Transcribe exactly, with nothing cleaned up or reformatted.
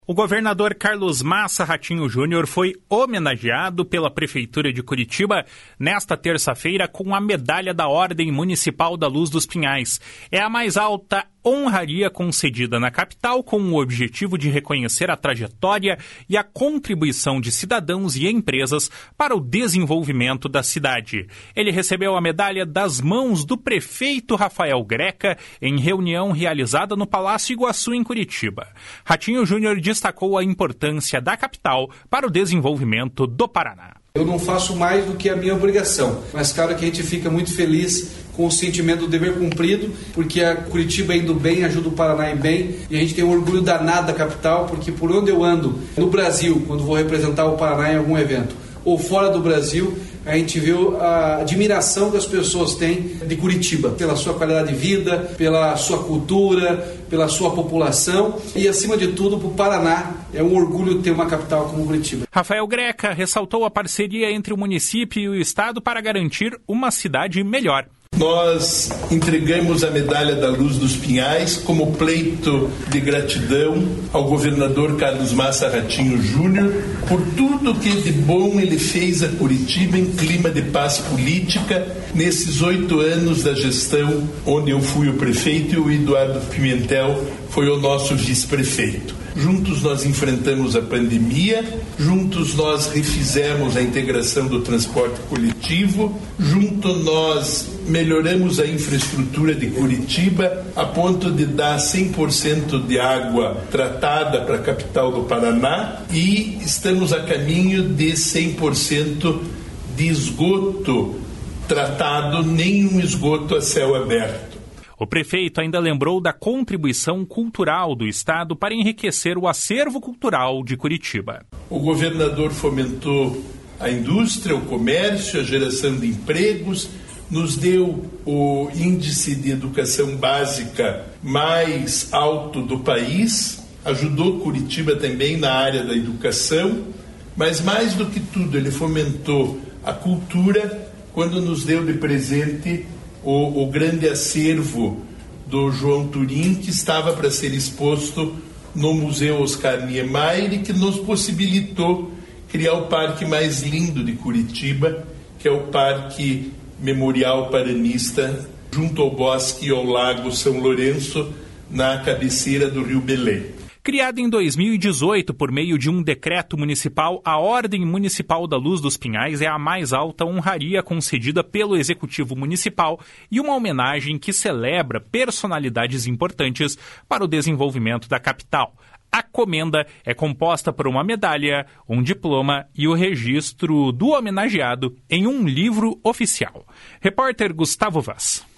O governador Carlos Massa Ratinho Júnior foi homenageado pela Prefeitura de Curitiba nesta terça-feira com a Medalha da Ordem Municipal da Luz dos Pinhais. É a mais alta honraria concedida na capital com o objetivo de reconhecer a trajetória e a contribuição de cidadãos e empresas para o desenvolvimento da cidade. Ele recebeu a medalha das mãos do prefeito Rafael Greca em reunião realizada no Palácio Iguaçu, em Curitiba. Ratinho Júnior destacou a importância da capital para o desenvolvimento do Paraná. Eu não faço mais do que a minha obrigação, mas claro que a gente fica muito feliz com o sentimento do dever cumprido, porque a Curitiba indo bem ajuda o Paraná a ir bem, e a gente tem um orgulho danado da capital, porque por onde eu ando no Brasil, quando vou representar o Paraná em algum evento, ou fora do Brasil, a gente vê a admiração que as pessoas têm de Curitiba, pela sua qualidade de vida, pela sua cultura, pela sua população e, acima de tudo, para o Paraná. É um orgulho ter uma capital como Curitiba. Rafael Greca ressaltou a parceria entre o município e o Estado para garantir uma cidade melhor. Nós entregamos a Medalha da Luz dos Pinhais como pleito de gratidão ao governador Carlos Massa Ratinho Júnior por tudo que de bom ele fez a Curitiba em clima de paz política nesses oito anos da gestão onde eu fui o prefeito e o Eduardo Pimentel foi o nosso vice-prefeito. Juntos nós enfrentamos a pandemia, juntos nós refizemos a integração do transporte coletivo, juntos nós melhoramos a infraestrutura de Curitiba a ponto de dar cem por cento de água tratada para a capital do Paraná e estamos a caminho de cem por cento de esgoto tratado, nenhum esgoto a céu aberto. O prefeito ainda lembrou da contribuição cultural do Estado para enriquecer o acervo cultural de Curitiba. O governador fomentou a indústria, o comércio, a geração de empregos, nos deu o índice de educação básica mais alto do país, ajudou Curitiba também na área da educação, mas mais do que tudo ele fomentou a cultura quando nos deu de presente O, o grande acervo do João Turim, que estava para ser exposto no Museu Oscar Niemeyer e que nos possibilitou criar o parque mais lindo de Curitiba, que é o Parque Memorial Paranista, junto ao bosque e ao Lago São Lourenço, na cabeceira do Rio Belém. Criada em dois mil e dezoito por meio de um decreto municipal, a Ordem Municipal da Luz dos Pinhais é a mais alta honraria concedida pelo Executivo Municipal e uma homenagem que celebra personalidades importantes para o desenvolvimento da capital. A comenda é composta por uma medalha, um diploma e o registro do homenageado em um livro oficial. Repórter Gustavo Vaz.